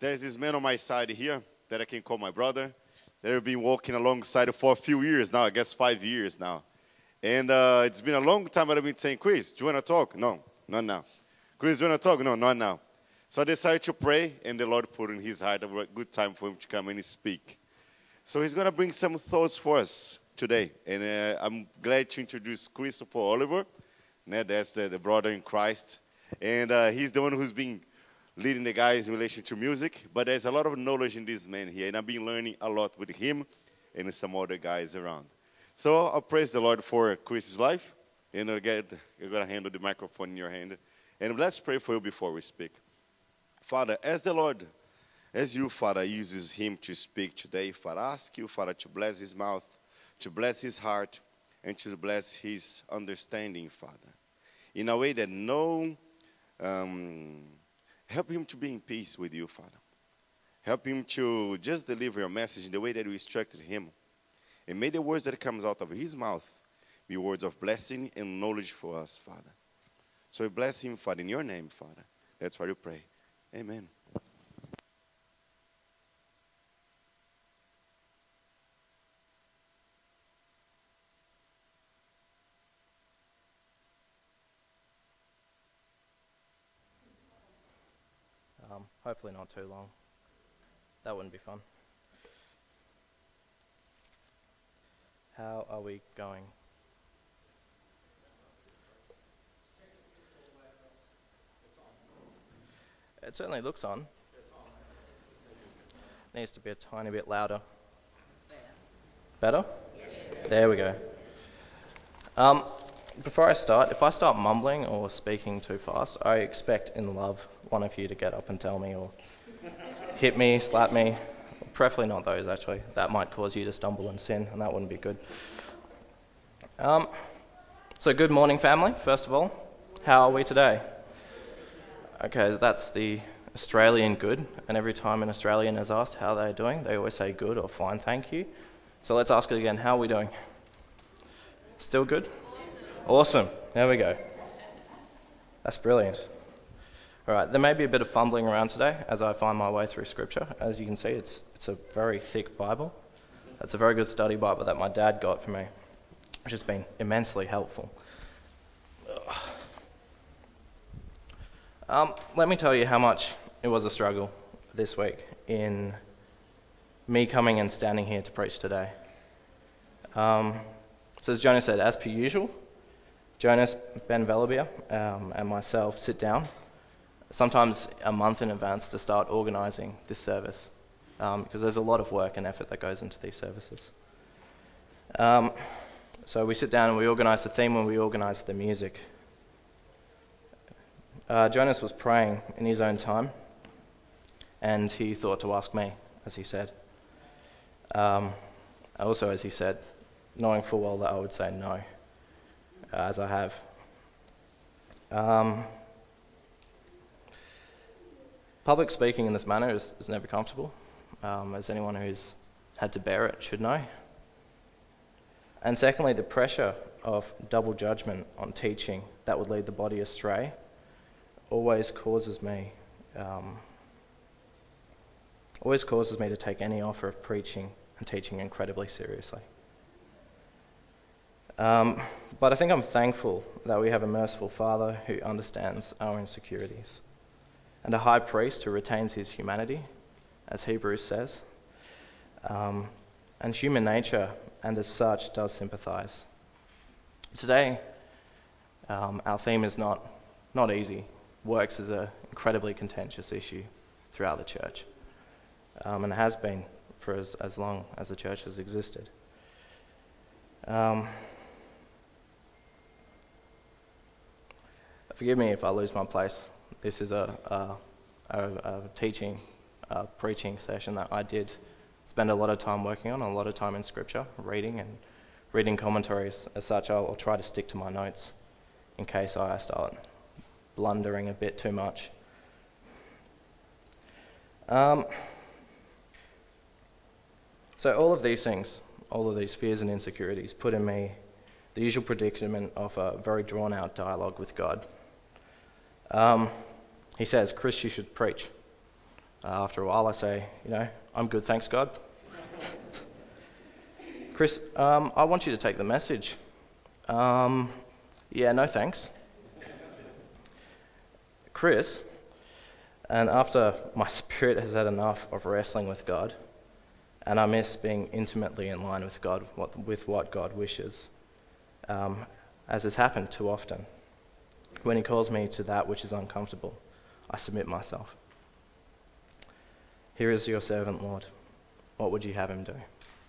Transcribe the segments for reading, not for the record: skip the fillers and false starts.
There's this man on my side here that I can call my brother. They've been walking alongside for a few years now, I guess 5 years now. And it's been a long time that I've been saying, Chris, do you want to talk? No, not now. Chris, do you want to talk? No, not now. So I decided to pray, and the Lord put in his heart a good time for him to come and speak. So he's going to bring some thoughts for us today. And I'm glad to introduce Christopher Oliver. That's the brother in Christ. And he's the one who's been leading the guys in relation to music. But there's a lot of knowledge in this man here. And I've been learning a lot with him and some other guys around. So I'll praise the Lord for Chris's life. And you're going to handle the microphone in your hand. And let's pray for you before we speak. Father, as you, Father, uses him to speak today, Father, I ask you, Father, to bless his mouth, to bless his heart, and to bless his understanding, Father. In a way that help him to be in peace with you, Father. Help him to just deliver your message in the way that you instructed him. And may the words that comes out of his mouth be words of blessing and knowledge for us, Father. So we bless him, Father, in your name, Father. That's why we pray. Amen. Hopefully not too long. That wouldn't be fun. How are we going? It certainly looks on. Needs to be a tiny bit louder. Better? Yes. There we go. Before I start, if I start mumbling or speaking too fast, I expect in love one of you to get up and tell me, or hit me, slap me. Preferably not those, actually. That might cause you to stumble and sin, and that wouldn't be good. So good morning, family, first of all. How are we today? Okay, that's the Australian good, and every time an Australian is asked how they're doing, they always say good or fine, thank you. So let's ask it again, how are we doing? Still good? Awesome. There we go. That's brilliant. All right, there may be a bit of fumbling around today as I find my way through Scripture. As you can see, it's a very thick Bible. It's a very good study Bible that my dad got for me, which has been immensely helpful. Let me tell you how much it was a struggle this week in me coming and standing here to preach today. So as Jonas said, as per usual, Jonas, Ben Vellabier, and myself sit down, sometimes a month in advance, to start organising this service, because there's a lot of work and effort that goes into these services. So we sit down and we organise the theme and we organise the music. Jonas was praying in his own time, and he thought to ask me, as he said. Also, as he said, knowing full well that I would say no, as I have. Public speaking in this manner is never comfortable, as anyone who's had to bear it should know. And secondly, the pressure of double judgment on teaching that would lead the body astray always causes me to take any offer of preaching and teaching incredibly seriously. But I think I'm thankful that we have a merciful Father who understands our insecurities, and a high priest who retains his humanity, as Hebrews says, and human nature, and as such does sympathise. Today, our theme is not easy. Works is an incredibly contentious issue throughout the church, and it has been for as long as the church has existed. Forgive me if I lose my place. This is a preaching session that I did spend a lot of time working on, a lot of time in Scripture, reading commentaries. As such, I'll try to stick to my notes in case I start blundering a bit too much. So all of these things, all of these fears and insecurities put in me the usual predicament of a very drawn-out dialogue with God. He says, Chris, you should preach. After a while, I say, I'm good, thanks, God. Chris, I want you to take the message. Yeah, no thanks. Chris, and after my spirit has had enough of wrestling with God, and I miss being intimately in line with God, with what God wishes, as has happened too often. When he calls me to that which is uncomfortable, I submit myself. Here is your servant, Lord. What would you have him do?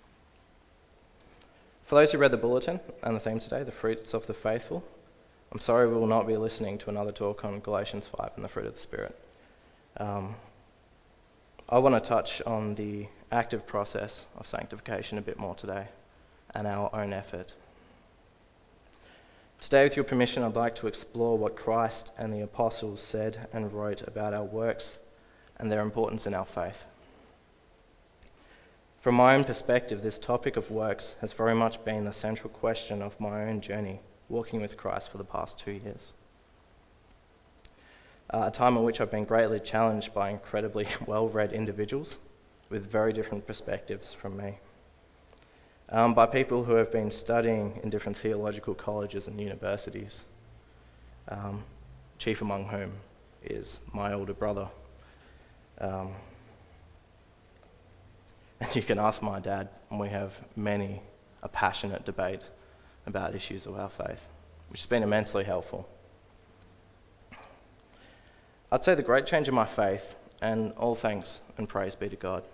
For those who read the bulletin and the theme today, the fruits of the faithful, I'm sorry we will not be listening to another talk on Galatians 5 and the fruit of the Spirit. I want to touch on the active process of sanctification a bit more today and our own effort. Today, with your permission, I'd like to explore what Christ and the apostles said and wrote about our works and their importance in our faith. From my own perspective, this topic of works has very much been the central question of my own journey, walking with Christ for the past 2 years. A time in which I've been greatly challenged by incredibly well-read individuals with very different perspectives from me. By people who have been studying in different theological colleges and universities, chief among whom is my older brother. And you can ask my dad, and we have many a passionate debate about issues of our faith, which has been immensely helpful. I'd say the great change in my faith, and all thanks and praise be to God,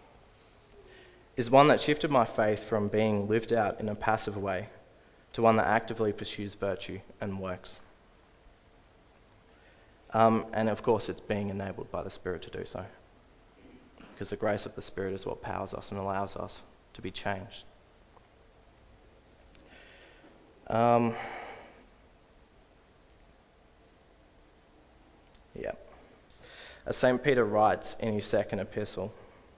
is one that shifted my faith from being lived out in a passive way to one that actively pursues virtue and works. And of course, it's being enabled by the Spirit to do so, because the grace of the Spirit is what powers us and allows us to be changed. As St. Peter writes in his second epistle,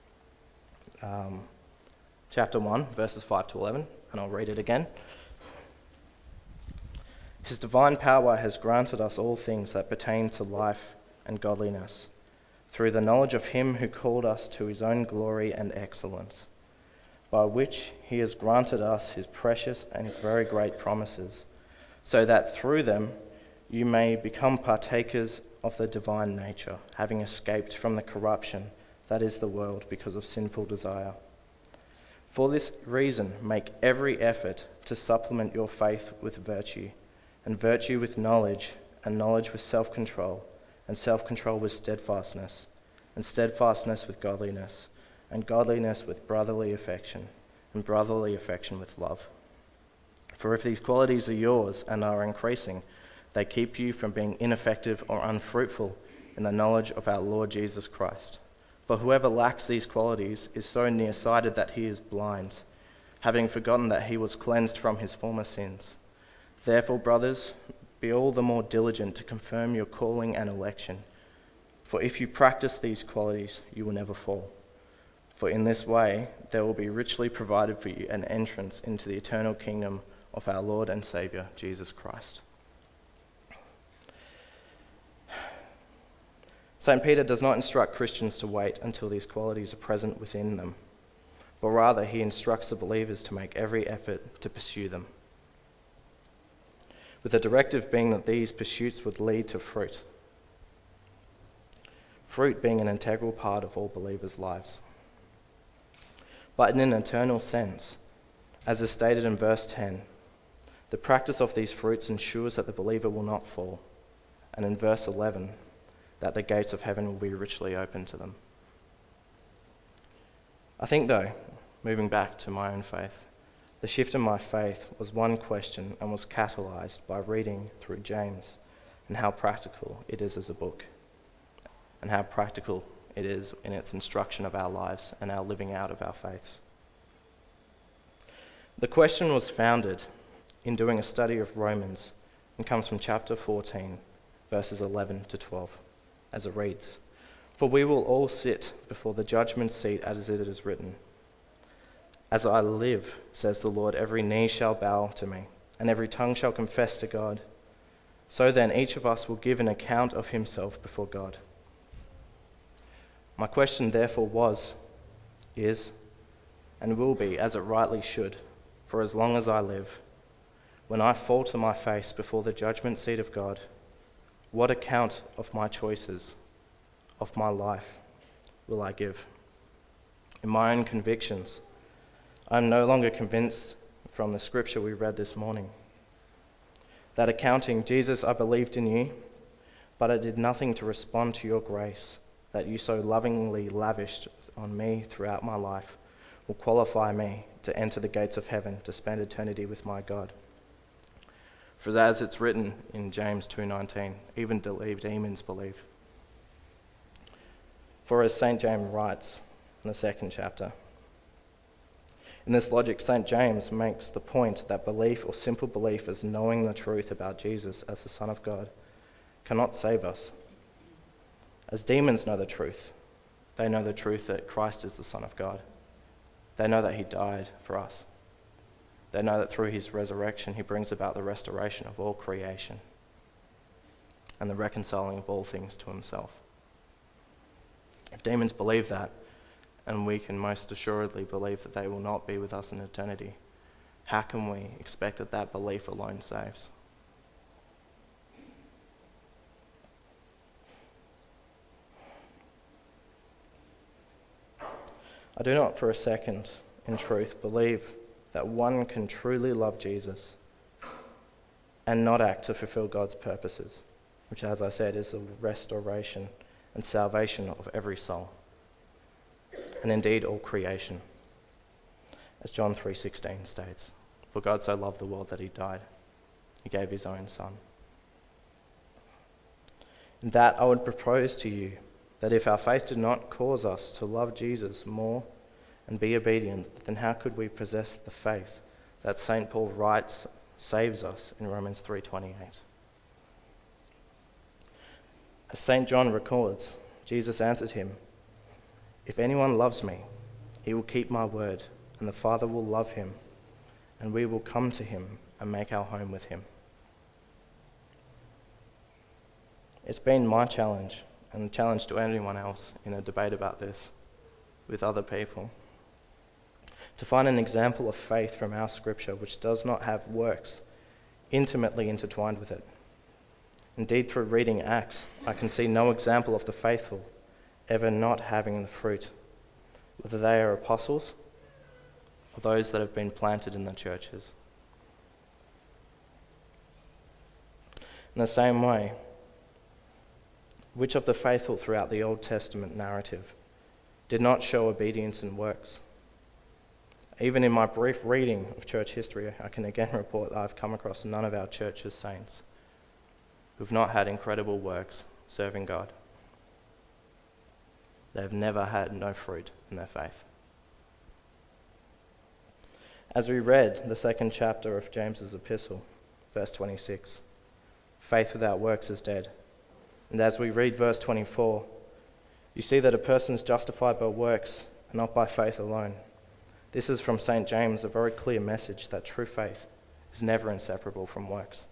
chapter 1, verses 5 to 11, and I'll read it again. His divine power has granted us all things that pertain to life and godliness, through the knowledge of him who called us to his own glory and excellence, by which he has granted us his precious and very great promises, so that through them you may become partakers of the divine nature, having escaped from the corruption that is the world because of sinful desire. For this reason, make every effort to supplement your faith with virtue, and virtue with knowledge, and knowledge with self-control, and self-control with steadfastness, and steadfastness with godliness, and godliness with brotherly affection, and brotherly affection with love. For if these qualities are yours and are increasing, they keep you from being ineffective or unfruitful in the knowledge of our Lord Jesus Christ. For whoever lacks these qualities is so nearsighted that he is blind, having forgotten that he was cleansed from his former sins. Therefore, brothers, be all the more diligent to confirm your calling and election. For if you practice these qualities, you will never fall. For in this way, there will be richly provided for you an entrance into the eternal kingdom of our Lord and Saviour, Jesus Christ. St. Peter does not instruct Christians to wait until these qualities are present within them, but rather he instructs the believers to make every effort to pursue them, with the directive being that these pursuits would lead to fruit. Fruit being an integral part of all believers' lives. But in an eternal sense, as is stated in verse 10, the practice of these fruits ensures that the believer will not fall, and in verse 11, that the gates of heaven will be richly open to them. I think, though, moving back to my own faith, the shift in my faith was one question and was catalyzed by reading through James and how practical it is as a book, and how practical it is in its instruction of our lives and our living out of our faiths. The question was founded in doing a study of Romans and comes from chapter 14, verses 11 to 12. As it reads, "For we will all sit before the judgment seat as it is written, 'As I live, says the Lord, every knee shall bow to me, and every tongue shall confess to God. So then each of us will give an account of himself before God.' My question therefore was, is, and will be, as it rightly should, for as long as I live, when I fall to my face before the judgment seat of God, what account of my choices, of my life, will I give? In my own convictions, I am no longer convinced from the scripture we read this morning. That accounting, Jesus, I believed in you, but I did nothing to respond to your grace that you so lovingly lavished on me throughout my life, will qualify me to enter the gates of heaven to spend eternity with my God. For as it's written in James 2:19, even demons believe. For as St. James writes in the 2nd chapter, in this logic, St. James makes the point that belief or simple belief as knowing the truth about Jesus as the Son of God cannot save us. As demons know the truth, they know the truth that Christ is the Son of God. They know that he died for us. They know that through his resurrection, he brings about the restoration of all creation and the reconciling of all things to himself. If demons believe that, and we can most assuredly believe that they will not be with us in eternity, how can we expect that that belief alone saves? I do not for a second, in truth, believe that one can truly love Jesus and not act to fulfill God's purposes, which, as I said, is the restoration and salvation of every soul, and indeed all creation. As John 3:16 states, for God so loved the world that he died. He gave his own Son. In that I would propose to you that if our faith did not cause us to love Jesus more and be obedient, then how could we possess the faith that St. Paul writes saves us in Romans 3:28? As St. John records, Jesus answered him, if anyone loves me, he will keep my word, and the Father will love him, and we will come to him and make our home with him. It's been my challenge, and a challenge to anyone else in a debate about this with other people, to find an example of faith from our scripture which does not have works intimately intertwined with it. Indeed, through reading Acts, I can see no example of the faithful ever not having the fruit, whether they are apostles or those that have been planted in the churches. In the same way, which of the faithful throughout the Old Testament narrative did not show obedience in works? Even in my brief reading of church history, I can again report that I've come across none of our church's saints who've not had incredible works serving God. They've never had no fruit in their faith. As we read the 2nd chapter of James's epistle, verse 26, faith without works is dead. And as we read verse 24, you see that a person is justified by works and not by faith alone. This is from St. James, a very clear message that true faith is never inseparable from works.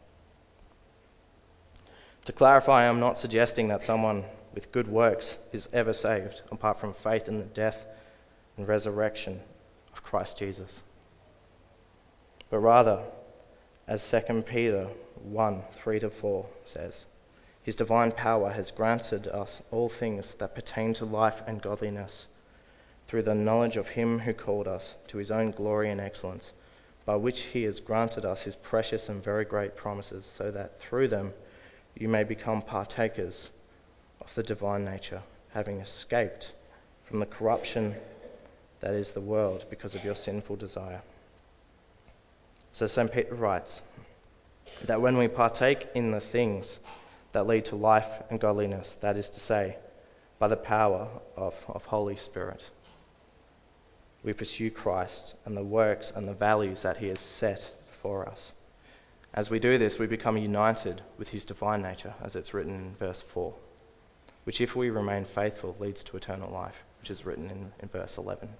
To clarify, I'm not suggesting that someone with good works is ever saved apart from faith in the death and resurrection of Christ Jesus. But rather, as 2 Peter 1:3-4 says, his divine power has granted us all things that pertain to life and godliness through the knowledge of him who called us to his own glory and excellence, by which he has granted us his precious and very great promises, so that through them you may become partakers of the divine nature, having escaped from the corruption that is the world because of your sinful desire. So St. Peter writes that when we partake in the things that lead to life and godliness, that is to say, by the power of Holy Spirit, we pursue Christ and the works and the values that he has set for us. As we do this, we become united with his divine nature, as it's written in verse 4, which if we remain faithful leads to eternal life, which is written in verse 11.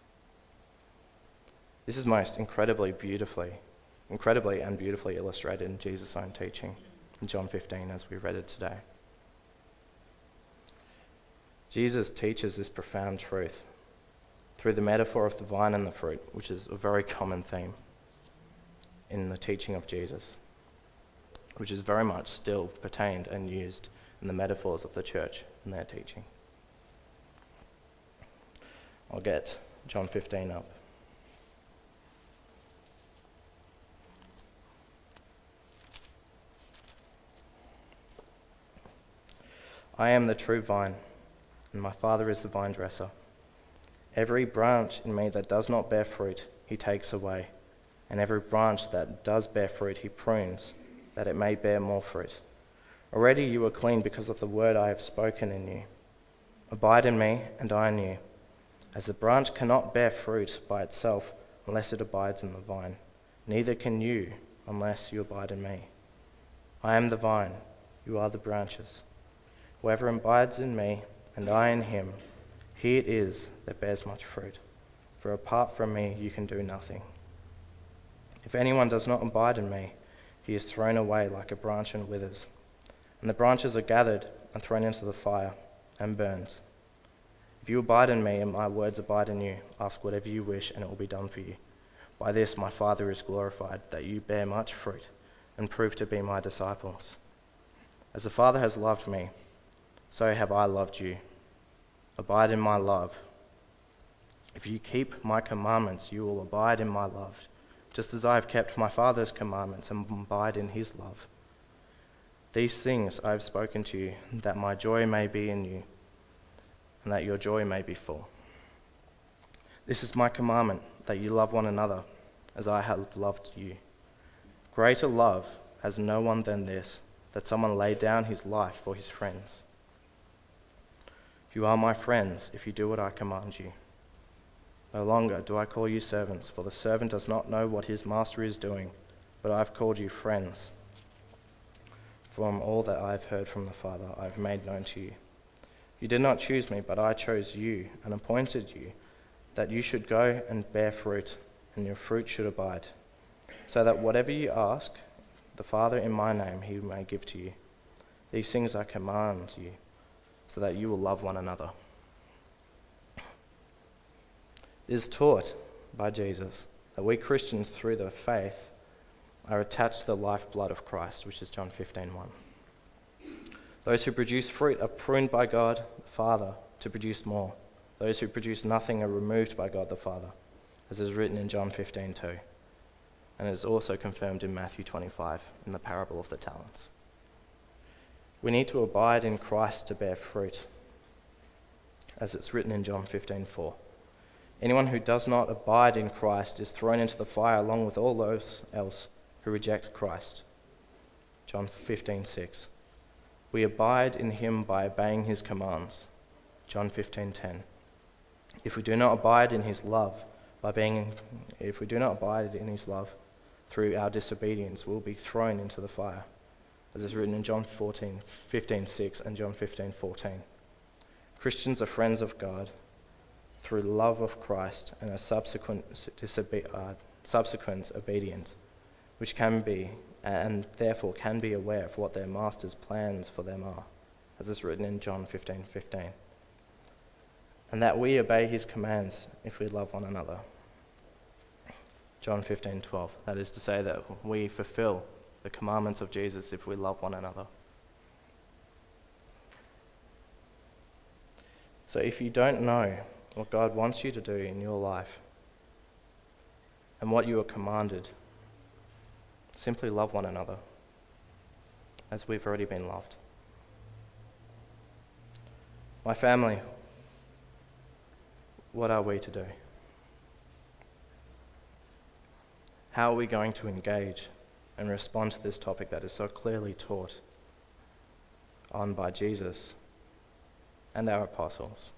This is most incredibly and beautifully illustrated in Jesus' own teaching in John 15 as we read it today. Jesus teaches this profound truth through the metaphor of the vine and the fruit, which is a very common theme in the teaching of Jesus, which is very much still pertained and used in the metaphors of the church in their teaching. I'll get John 15 up. I am the true vine, and my Father is the vine dresser. Every branch in me that does not bear fruit, he takes away, and every branch that does bear fruit, he prunes, that it may bear more fruit. Already you are clean because of the word I have spoken in you. Abide in me, and I in you. As the branch cannot bear fruit by itself unless it abides in the vine, neither can you unless you abide in me. I am the vine, you are the branches. Whoever abides in me, and I in him, he it is that bears much fruit. For apart from me you can do nothing. If anyone does not abide in me, he is thrown away like a branch and withers. And the branches are gathered and thrown into the fire and burned. If you abide in me and my words abide in you, ask whatever you wish and it will be done for you. By this my Father is glorified, that you bear much fruit and prove to be my disciples. As the Father has loved me, so have I loved you. Abide in my love. If you keep my commandments, you will abide in my love, just as I have kept my Father's commandments and abide in his love. These things I have spoken to you, that my joy may be in you, and that your joy may be full. This is my commandment, that you love one another, as I have loved you. Greater love has no one than this, that someone lay down his life for his friends. You are my friends if you do what I command you. No longer do I call you servants, for the servant does not know what his master is doing, but I have called you friends. From all that I have heard from the Father, I have made known to you. You did not choose me, but I chose you and appointed you, that you should go and bear fruit, and your fruit should abide, so that whatever you ask the Father in my name, he may give to you. These things I command you, so that you will love one another. It is taught by Jesus that we Christians, through the faith, are attached to the lifeblood of Christ, which is John 15:1. Those who produce fruit are pruned by God the Father to produce more. Those who produce nothing are removed by God the Father, as is written in John 15:2, and is also confirmed in Matthew 25 in the parable of the talents. We need to abide in Christ to bear fruit, as it's written in John 15:4. Anyone who does not abide in Christ is thrown into the fire along with all those else who reject Christ. John 15:6. We abide in him by obeying his commands. John 15:10. If we do not abide in his love through our disobedience, we'll be thrown into the fire, as is written in John 15:6 and John 15:14. Christians are friends of God through the love of Christ and a subsequent obedience, which can be, and therefore can be aware of what their master's plans for them are, as is written in John 15:15. And that we obey his commands if we love one another. John 15:12. That is to say that we fulfill the commandments of Jesus if we love one another. So if you don't know what God wants you to do in your life and what you are commanded, simply love one another as we've already been loved. My family, what are we to do? How are we going to engage and respond to this topic that is so clearly taught on by Jesus and our apostles?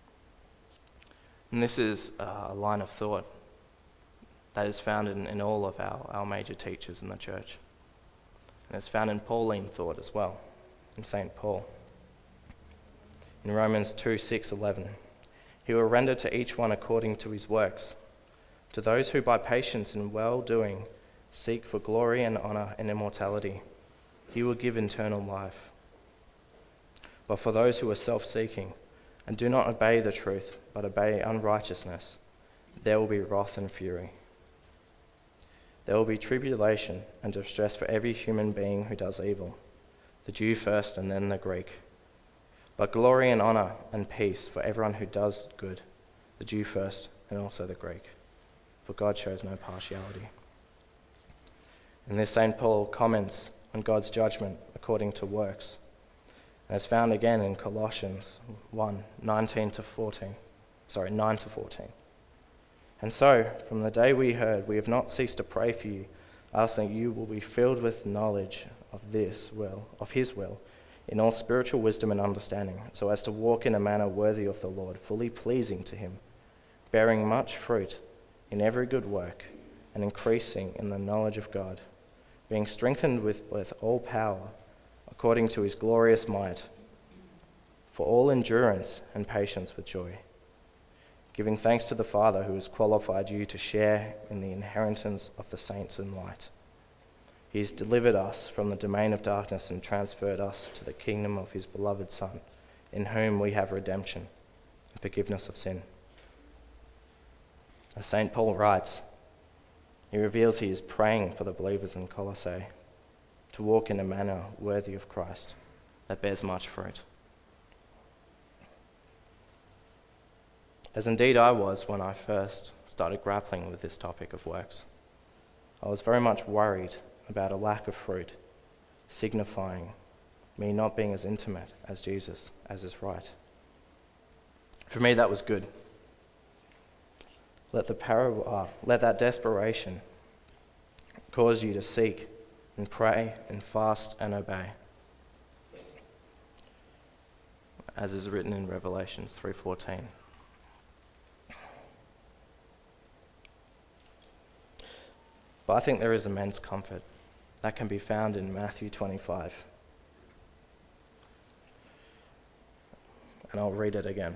And this is a line of thought that is found in all of our major teachers in the church. And it's found in Pauline thought as well, in St. Paul. In Romans 2:6-11, he will render to each one according to his works. To those who by patience and well-doing seek for glory and honor and immortality, he will give eternal life. But for those who are self-seeking and do not obey the truth, but obey unrighteousness, there will be wrath and fury. There will be tribulation and distress for every human being who does evil, the Jew first and then the Greek. But glory and honor and peace for everyone who does good, the Jew first and also the Greek. For God shows no partiality. In this, St. Paul comments on God's judgment according to works, and it's found again in Colossians 1, 9 to 14. And so, from the day we heard, we have not ceased to pray for you, asking you will be filled with knowledge of his will, in all spiritual wisdom and understanding, so as to walk in a manner worthy of the Lord, fully pleasing to him, bearing much fruit in every good work, and increasing in the knowledge of God, being strengthened with all power, according to his glorious might, for all endurance and patience with joy, giving thanks to the Father who has qualified you to share in the inheritance of the saints in light. He has delivered us from the domain of darkness and transferred us to the kingdom of his beloved Son, in whom we have redemption and forgiveness of sin. As St. Paul writes, he reveals he is praying for the believers in Colossae to walk in a manner worthy of Christ that bears much fruit. As indeed I was when I first started grappling with this topic of works. I was very much worried about a lack of fruit, signifying me not being as intimate as Jesus, as is right. For me, that was good. Let that desperation cause you to seek and pray and fast and obey, as is written in Revelations 3:14. But I think there is immense comfort that can be found in Matthew 25. And I'll read it again.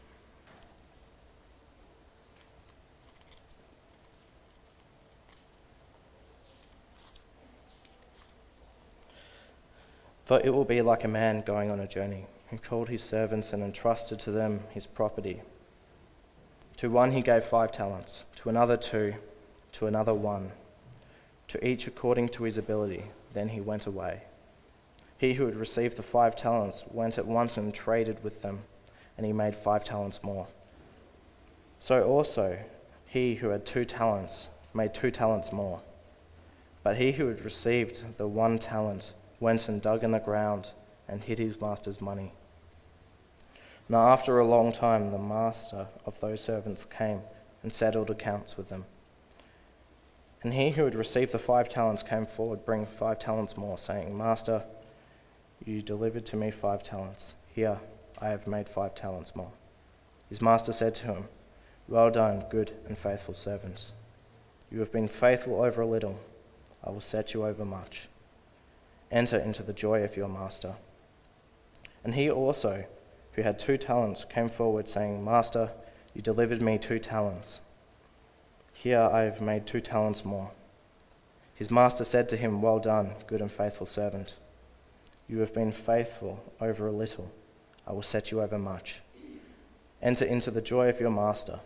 For it will be like a man going on a journey, who called his servants and entrusted to them his property. To one he gave 5 talents, to another 2, to another 1, to each according to his ability. Then he went away. He who had received the 5 talents went at once and traded with them, and he made 5 talents more. So also he who had 2 talents made 2 talents more. But he who had received the 1 talent went and dug in the ground and hid his master's money. Now after a long time the master of those servants came and settled accounts with them. And he who had received the 5 talents came forward, bringing 5 talents more, saying, Master, you delivered to me 5 talents. Here, I have made 5 talents more. His master said to him, Well done, good and faithful servant. You have been faithful over a little. I will set you over much. Enter into the joy of your master. And he also, who had 2 talents, came forward, saying, Master, you delivered me 2 talents. Here I have made 2 talents more. His master said to him, Well done, good and faithful servant. You have been faithful over a little. I will set you over much. Enter into the joy of your master.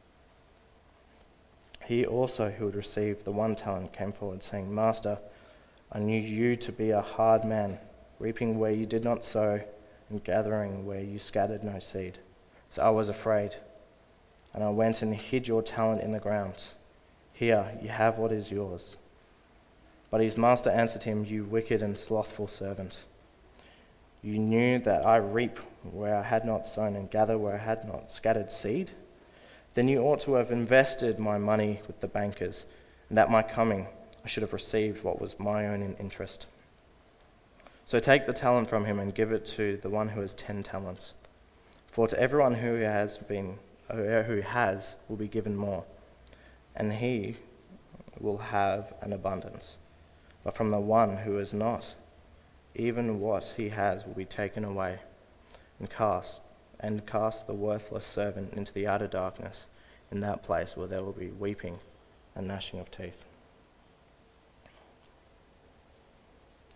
He also, who had received the 1 talent, came forward, saying, Master, I knew you to be a hard man, reaping where you did not sow and gathering where you scattered no seed. So I was afraid, and I went and hid your talent in the ground. Here, you have what is yours. But his master answered him, You wicked and slothful servant. You knew that I reap where I had not sown and gather where I had not scattered seed? Then you ought to have invested my money with the bankers, and at my coming I should have received what was my own in interest. So take the talent from him and give it to the one who has 10 talents. For to everyone who has will be given more, and he will have an abundance. But from the one who has not, even what he has will be taken away. And cast the worthless servant into the outer darkness, in that place where there will be weeping and gnashing of teeth.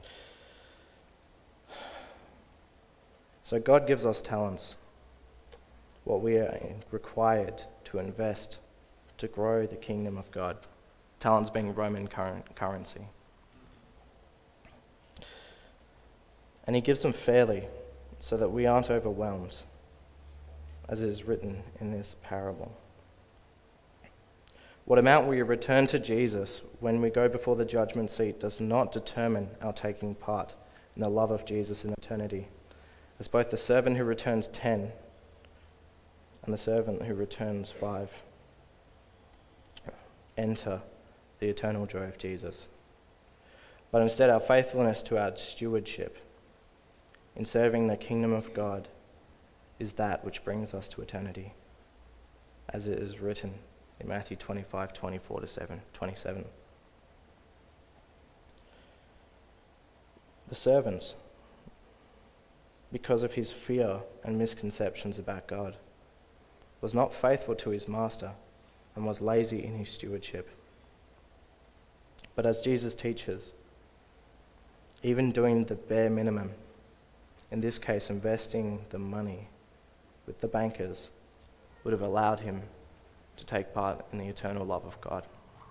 So God gives us talents what we are required to invest to grow the kingdom of God. Talents being Roman currency. And he gives them fairly so that we aren't overwhelmed, as it is written in this parable. What amount we return to Jesus when we go before the judgment seat does not determine our taking part in the love of Jesus in eternity, as both the servant who returns 10 and the servant who returns 5 enter the eternal joy of Jesus. But instead, our faithfulness to our stewardship in serving the kingdom of God is that which brings us to eternity, as it is written in Matthew 25:24-27. The servant, because of his fear and misconceptions about God, was not faithful to his master and was lazy in his stewardship. But as Jesus teaches, even doing the bare minimum, in this case investing the money with the bankers, would have allowed him to take part in the eternal love of God.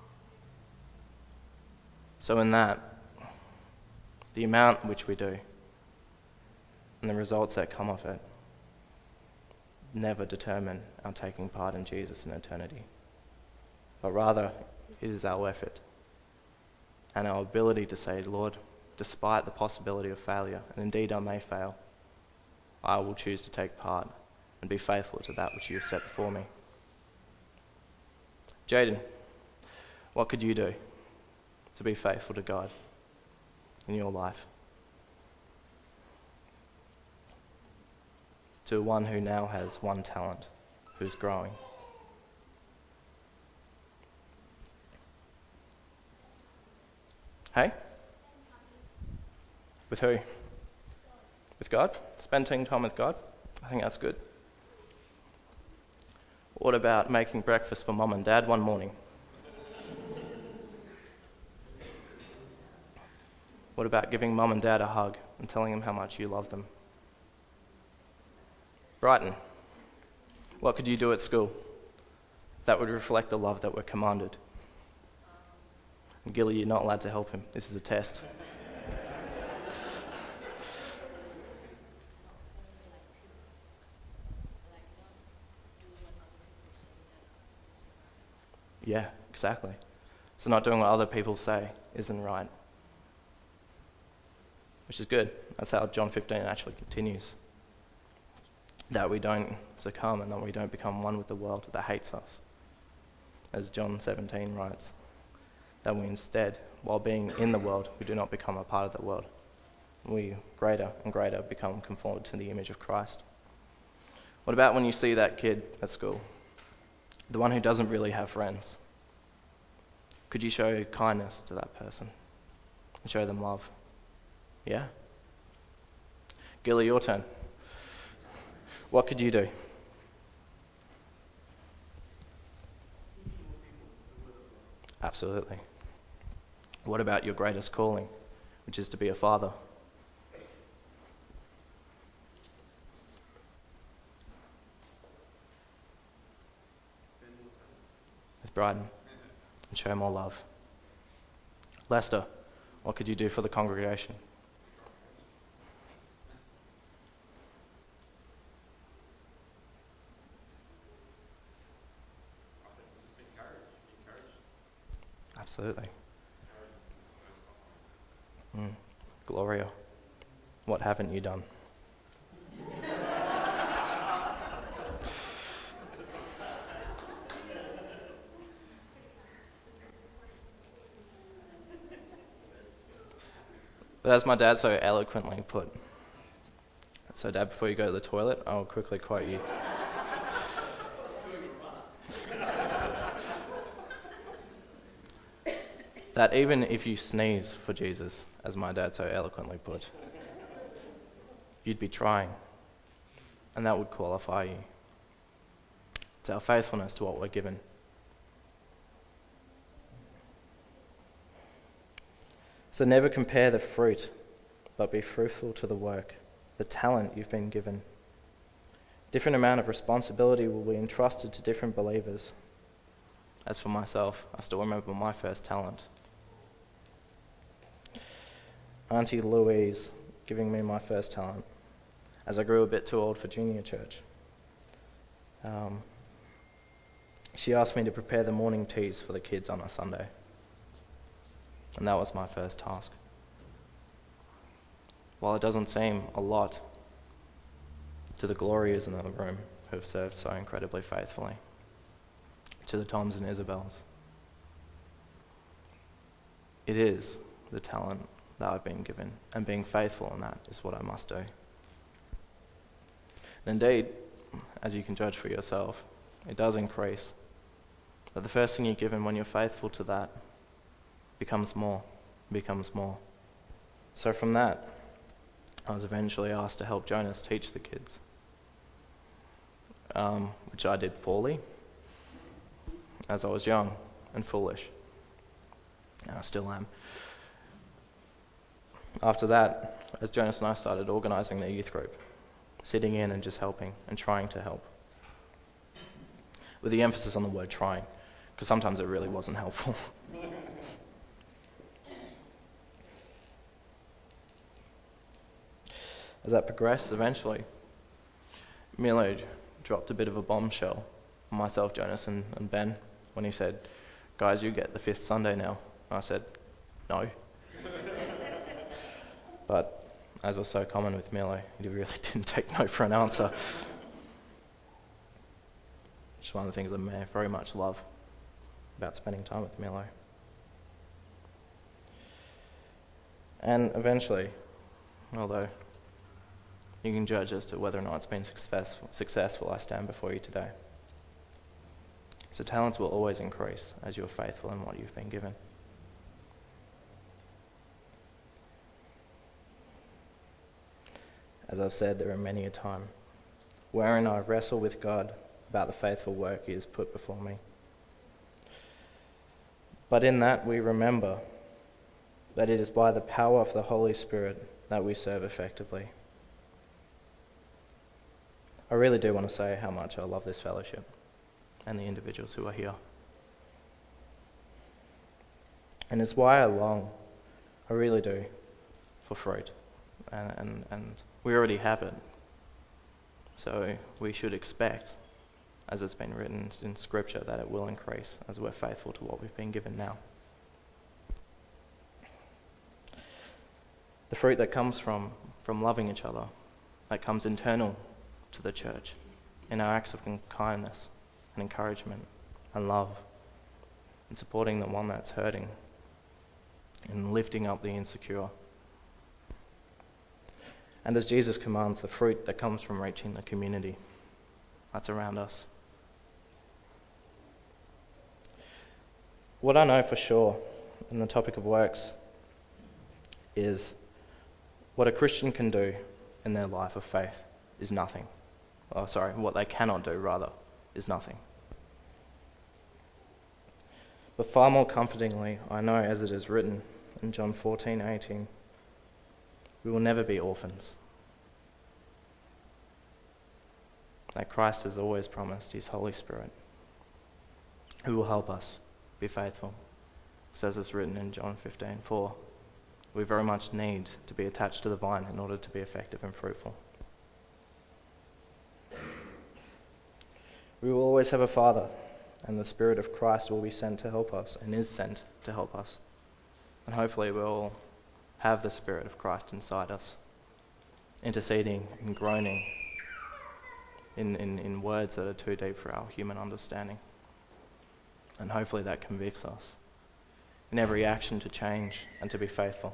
So in that, the amount which we do and the results that come of it never determine our taking part in Jesus in eternity, but rather it is our effort and our ability to say, Lord, despite the possibility of failure, and indeed I may fail, I will choose to take part and be faithful to that which you have set before me. Jaden, what could you do to be faithful to God in your life? To one who now has one talent, who's growing. Hey? With who? With God? Spending time with God? I think that's good. What about making breakfast for mum and dad one morning? What about giving mum and dad a hug and telling them how much you love them? Brighton, what could you do at school that would reflect the love that we're commanded? And Gilly, you're not allowed to help him. This is a test. Yeah, exactly. So not doing what other people say isn't right. Which is good. That's how John 15 actually continues. That we don't succumb and that we don't become one with the world that hates us. As John 17 writes, that we instead, while being in the world, we do not become a part of the world. We greater and greater become conformed to the image of Christ. What about when you see that kid at school? The one who doesn't really have friends? Could you show kindness to that person and show them love? Yeah? Gilly, your turn. What could you do? Absolutely. What about your greatest calling, which is to be a father? With Bryden, and show more love. Lester, what could you do for the congregation? Absolutely. Gloria, what haven't you done? But as my dad so eloquently put, so Dad, before you go to the toilet, I'll quickly quote you. That even if you sneeze for Jesus, as my dad so eloquently put, you'd be trying, and that would qualify you. It's our faithfulness to what we're given. So never compare the fruit, but be fruitful to the work, the talent you've been given. Different amount of responsibility will be entrusted to different believers. As for myself, I still remember my first talent. Auntie Louise giving me my first talent as I grew a bit too old for junior church. She asked me to prepare the morning teas for the kids on a Sunday. And that was my first task. While it doesn't seem a lot to the Glorias in the room who have served so incredibly faithfully, to the Toms and Isabels, it is the talent that I've been given, and being faithful in that is what I must do. And indeed, as you can judge for yourself, it does increase. But the first thing you're given when you're faithful to that becomes more. So from that, I was eventually asked to help Jonas teach the kids, which I did poorly, as I was young and foolish. And I still am. After that, as Jonas and I started organising the youth group, sitting in and just helping and trying to help, with the emphasis on the word trying, because sometimes it really wasn't helpful. As that progressed, eventually, Milo dropped a bit of a bombshell on myself, Jonas, and Ben, when he said, "Guys, you get the 5th Sunday now." And I said, "No." But as was so common with Milo, he really didn't take no for an answer. It's one of the things that I very much love about spending time with Milo. And eventually, although you can judge as to whether or not it's been successful, I stand before you today. So talents will always increase as you're faithful in what you've been given. As I've said, there are many a time wherein I wrestle with God about the faithful work He has put before me. But in that we remember that it is by the power of the Holy Spirit that we serve effectively. I really do want to say how much I love this fellowship and the individuals who are here. And it's why I really do, for fruit. And we already have it. So we should expect, as it's been written in Scripture, that it will increase as we're faithful to what we've been given now. The fruit that comes from loving each other, that comes internal to the church, in our acts of kindness and encouragement and love, and supporting the one that's hurting, and lifting up the insecure. And as Jesus commands, the fruit that comes from reaching the community that's around us. What I know for sure in the topic of works is what a Christian can do in their life of faith is nothing. What they cannot do, rather, is nothing. But far more comfortingly, I know, as it is written in John 14:18, we will never be orphans. That Christ has always promised His Holy Spirit, who will help us be faithful. Because as it's written in John 15:4, we very much need to be attached to the vine in order to be effective and fruitful. We will always have a Father, and the Spirit of Christ will be sent to help us, and is sent to help us. And hopefully we'll have the Spirit of Christ inside us, interceding and groaning in words that are too deep for our human understanding. And hopefully that convicts us in every action to change and to be faithful.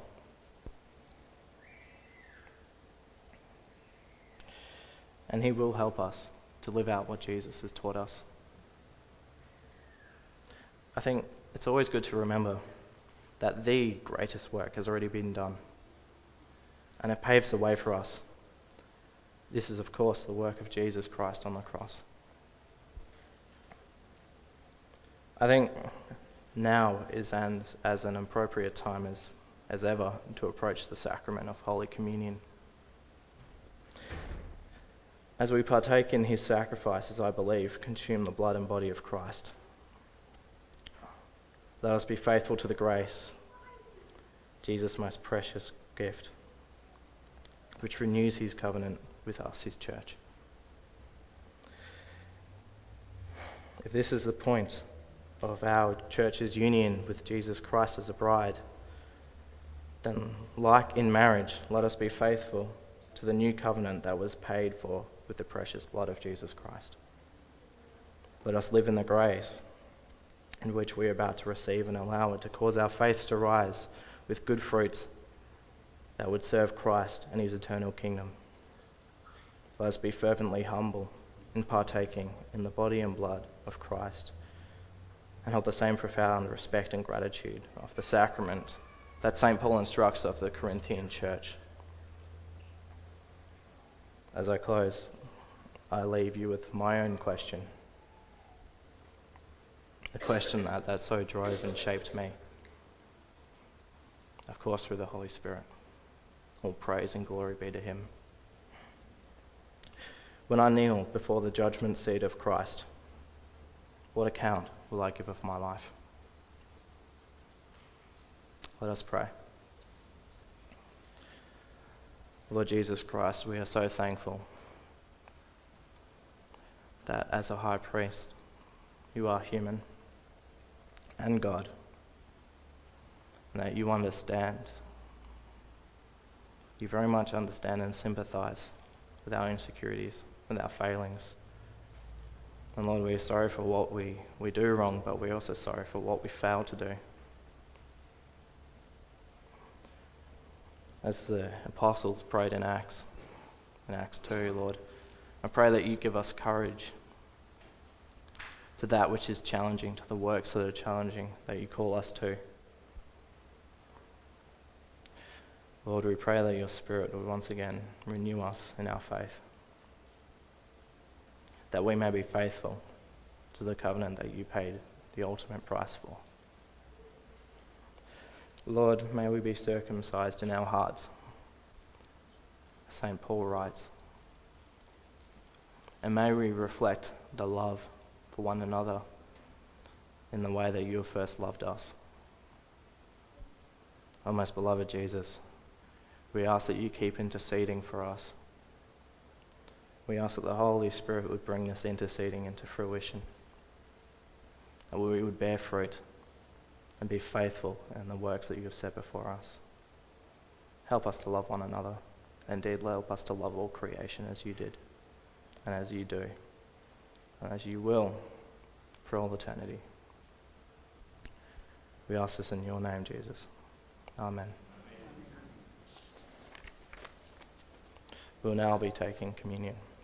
And He will help us to live out what Jesus has taught us. I think it's always good to remember that the greatest work has already been done, and it paves the way for us. This is, of course, the work of Jesus Christ on the cross. I think now is as an appropriate time as ever to approach the sacrament of Holy Communion. As we partake in his sacrifices, I believe, consume the blood and body of Christ. Let us be faithful to the grace, Jesus' most precious gift, which renews his covenant with us, his church. If this is the point of our church's union with Jesus Christ as a bride, then like in marriage, let us be faithful to the new covenant that was paid for with the precious blood of Jesus Christ. Let us live in the grace in which we are about to receive and allow it to cause our faith to rise with good fruits that would serve Christ and his eternal kingdom. Let us be fervently humble in partaking in the body and blood of Christ and hold the same profound respect and gratitude of the sacrament that St. Paul instructs of the Corinthian church. As I close, I leave you with my own question. A question that so drove and shaped me. Of course, through the Holy Spirit. All praise and glory be to him. When I kneel before the judgment seat of Christ, what account will I give of my life? Let us pray. Lord Jesus Christ, we are so thankful that as a high priest, you are human and God, and that you understand. You very much understand and sympathize with our insecurities, with our failings. And Lord, we are sorry for what we do wrong, but we're also sorry for what we fail to do. As the apostles prayed in Acts 2, Lord, I pray that you give us courage to that which is challenging, to the works that are challenging, that you call us to. Lord, we pray that your Spirit will once again renew us in our faith, that we may be faithful to the covenant that you paid the ultimate price for. Lord, may we be circumcised in our hearts, St. Paul writes, and may we reflect the love for one another in the way that you first loved us. O most beloved Jesus, we ask that you keep interceding for us. We ask that the Holy Spirit would bring this interceding into fruition, that we would bear fruit and be faithful in the works that you have set before us. Help us to love one another. Indeed, help us to love all creation as you did, and as you do, and as you will for all eternity. We ask this in your name, Jesus. Amen. We'll now be taking communion.